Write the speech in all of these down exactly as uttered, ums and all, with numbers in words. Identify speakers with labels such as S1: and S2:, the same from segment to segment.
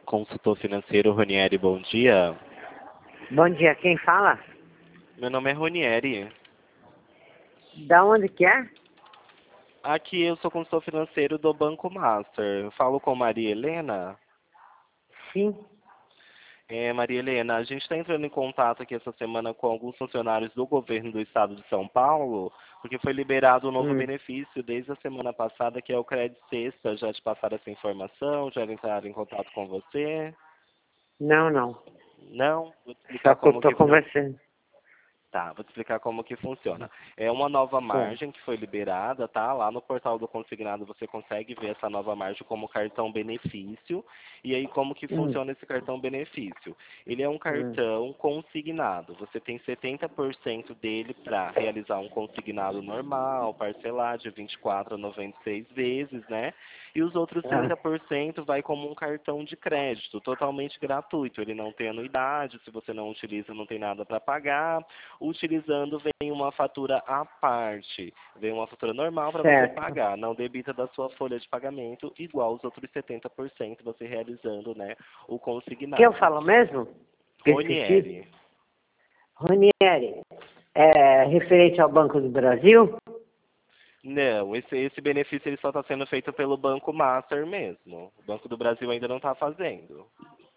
S1: Consultor financeiro Ronieri, bom dia.
S2: Bom dia, quem fala?
S1: Meu nome é Ronieri.
S2: Da onde que é?
S1: Aqui eu sou consultor financeiro do Banco Master. Eu falo com Maria Helena.
S2: Sim.
S1: É, Maria Helena, a gente está entrando em contato aqui essa semana com alguns funcionários do governo do estado de São Paulo, porque foi liberado um novo
S2: Hum.
S1: benefício desde a semana passada, que é o Crédito Sexta. Já te passaram essa informação? Já entraram em contato com você?
S2: Não, não.
S1: Não? Vou te
S2: Só
S1: explicar
S2: que eu
S1: como
S2: tô
S1: que
S2: conversando.
S1: Tá, vou te explicar como que funciona. É uma nova
S2: Sim.
S1: margem que foi liberada, tá? Lá no portal do consignado você consegue ver essa nova margem como cartão benefício. E aí como que
S2: Hum.
S1: funciona esse cartão benefício? Ele é um
S2: Hum.
S1: cartão consignado. Você tem setenta por cento dele para realizar um consignado normal, parcelar de vinte e quatro a noventa e seis vezes, né? E os outros
S2: Ah,
S1: trinta por cento vai como um cartão de crédito, totalmente gratuito. Ele não tem anuidade, se você não utiliza não tem nada para pagar. Utilizando vem uma fatura à parte, vem uma fatura normal para você
S2: certo.
S1: pagar, não debita da sua folha de pagamento, igual os outros setenta por cento você realizando, né, o
S2: Que eu
S1: consignado.
S2: falo mesmo? Que eu esqueci.
S1: Ronieri.
S2: Ronieri, é referente ao Banco do Brasil?
S1: Não, esse, esse benefício ele só está sendo feito pelo Banco Master mesmo. O Banco do Brasil ainda não está fazendo.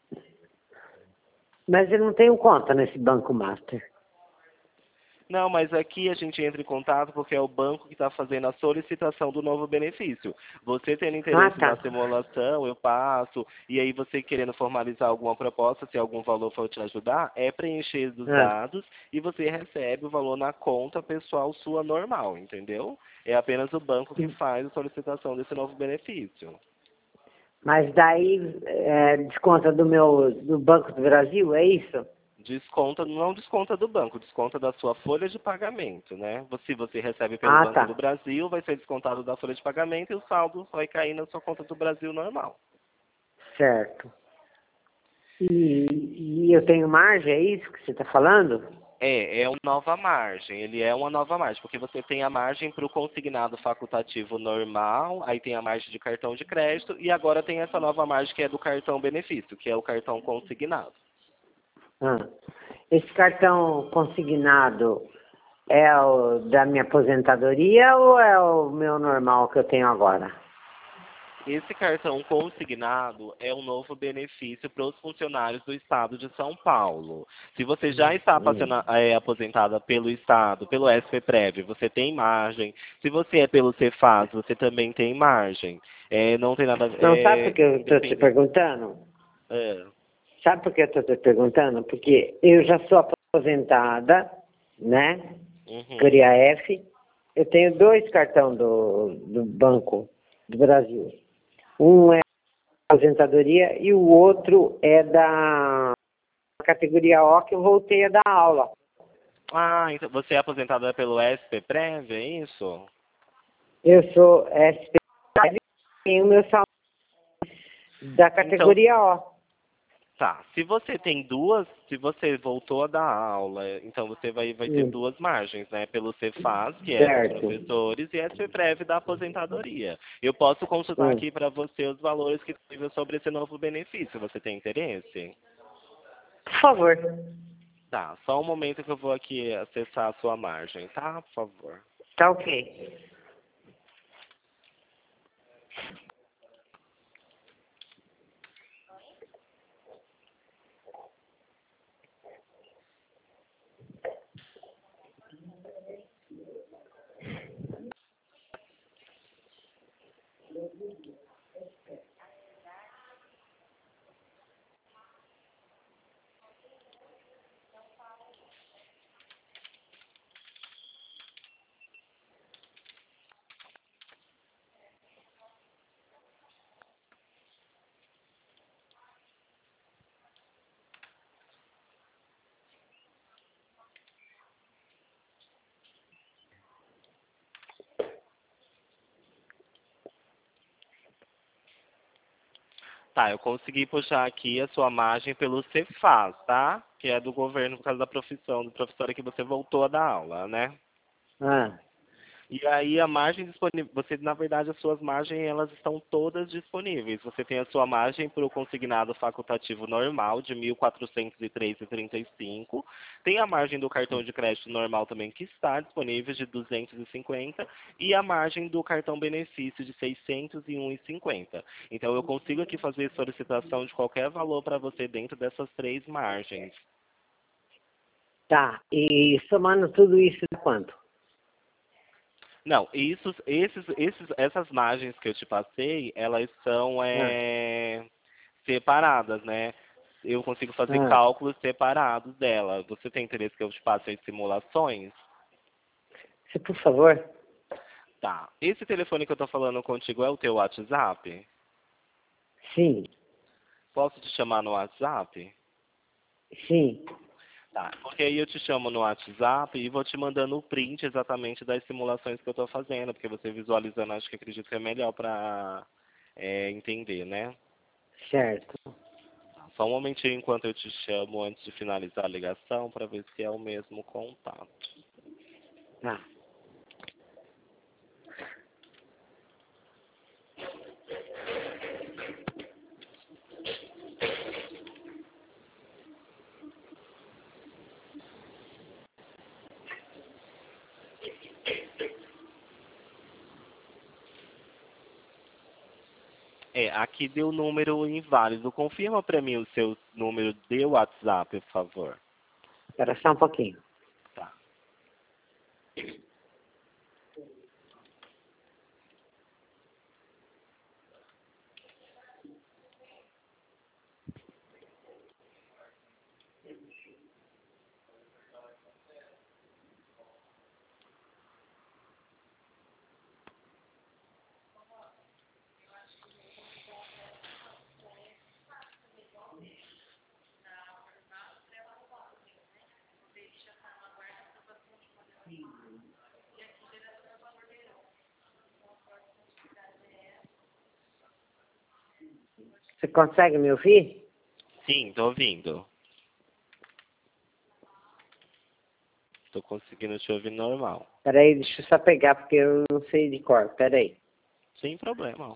S2: Mas eu não tenho conta nesse Banco Master.
S1: Não, mas aqui a gente entra em contato porque é o banco que está fazendo a solicitação do novo benefício. Você tendo
S2: Ah,
S1: interesse
S2: tá.
S1: na simulação, eu passo, e aí você querendo formalizar alguma proposta, se algum valor for te ajudar, é preencher os
S2: Ah.
S1: dados e você recebe o valor na conta pessoal sua normal, entendeu? É apenas o banco que faz a solicitação desse novo benefício.
S2: Mas daí é, desconta do meu do Banco do Brasil, é isso?
S1: Desconta, não desconta do banco, desconta da sua folha de pagamento, né? Se você recebe pelo
S2: Ah,
S1: Banco do
S2: tá.
S1: Brasil, vai ser descontado da folha de pagamento e o saldo vai cair na sua conta do Brasil normal.
S2: Certo. E, e eu tenho margem, é isso que você está falando?
S1: É, é uma nova margem, ele é uma nova margem, porque você tem a margem para o consignado facultativo normal, aí tem a margem de cartão de crédito e agora tem essa nova margem que é do cartão benefício, que é o cartão consignado.
S2: Ah. Esse cartão consignado é o da minha aposentadoria ou é o meu normal que eu tenho agora?
S1: Esse cartão consignado é um novo benefício para os funcionários do Estado de São Paulo. Se você já está
S2: Hum.
S1: apaixona- é, aposentada pelo Estado, pelo S P Prev, você tem margem. Se você é pelo Cefaz, você também tem margem. É, não tem nada.
S2: Não, sabe por
S1: É,
S2: que eu estou te
S1: depende.
S2: perguntando?
S1: É,
S2: Sabe por que eu estou te perguntando? Porque eu já sou aposentada, né?
S1: uhum.
S2: Categoria F. Eu tenho dois cartões do, do Banco do Brasil. Um é aposentadoria e o outro é da categoria O, que eu voltei a dar aula.
S1: Ah, então você é aposentada pelo S P Prev, é isso?
S2: Eu sou S P e tenho o meu salário da
S1: Então,
S2: categoria O.
S1: tá, se você tem duas, se você voltou a dar aula, então você vai, vai ter
S2: Hum,
S1: duas margens, né? Pelo Cefaz, que é dos
S2: certo.
S1: professores, e a SPPrev da aposentadoria. Eu posso consultar
S2: Hum.
S1: aqui para você os valores que tem sobre esse novo benefício. Você tem interesse?
S2: Por favor.
S1: Tá, só um momento que eu vou aqui acessar a sua margem, tá? Por favor.
S2: Tá ok.
S1: Tá, eu consegui puxar aqui a sua margem pelo Cefaz, tá? Que é do governo por causa da profissão, do professor que você voltou a dar aula, né?
S2: Ah,
S1: E aí a margem disponível, você na verdade as suas margens elas estão todas disponíveis. Você tem a sua margem para o consignado facultativo normal de mil quatrocentos e três reais e trinta e cinco. Tem a margem do cartão de crédito normal também que está disponível de duzentos e cinquenta e a margem do cartão benefício de seiscentos e um reais e cinquenta. Então eu consigo aqui fazer solicitação de qualquer valor para você dentro dessas três margens.
S2: Tá, e somando tudo isso dá quanto?
S1: Não, isso, esses, esses, essas margens que eu te passei, elas são
S2: Ah,
S1: é, separadas, né? Eu consigo fazer
S2: ah.
S1: cálculos separados dela. Você tem interesse que eu te passe as simulações?
S2: Se por favor.
S1: Tá. Esse telefone que eu tô falando contigo é o teu WhatsApp?
S2: Sim,
S1: Posso te chamar no WhatsApp?
S2: sim.
S1: Tá, porque aí eu te chamo no WhatsApp e vou te mandando o print exatamente das simulações que eu estou fazendo, porque você visualizando acho que acredito que é melhor para é, entender, né?
S2: Certo.
S1: Só um momentinho enquanto eu te chamo antes de finalizar a ligação para ver se é o mesmo contato.
S2: Tá.
S1: É, aqui deu número inválido. Confirma para mim o seu número de WhatsApp, por favor.
S2: Espera só um pouquinho.
S1: Tá.
S2: Você consegue me ouvir?
S1: Sim, tô ouvindo. Tô conseguindo te ouvir normal.
S2: Peraí, deixa eu só pegar porque eu não sei de cor. Peraí.
S1: Sem problema.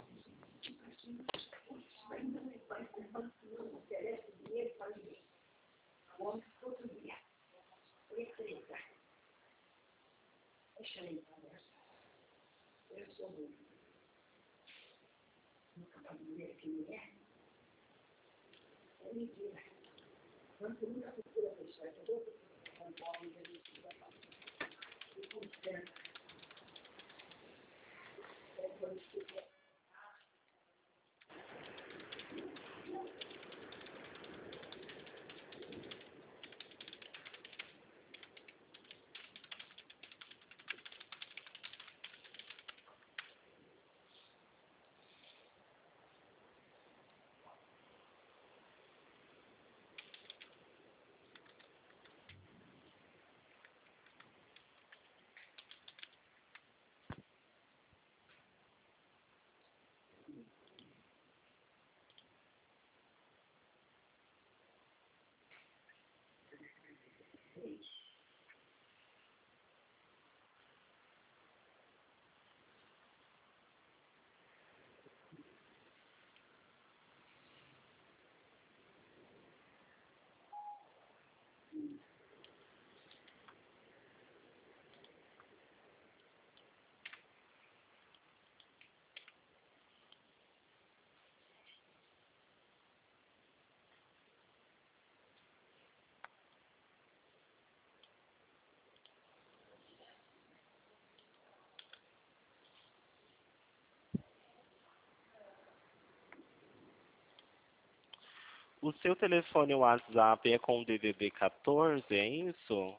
S1: O seu telefone WhatsApp é com D D D quatorze, é isso?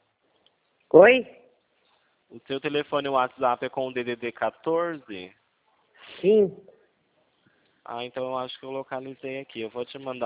S2: Oi?
S1: O seu telefone WhatsApp é com D D D quatorze?
S2: Sim.
S1: Ah, então eu acho que eu localizei aqui. Eu vou te mandar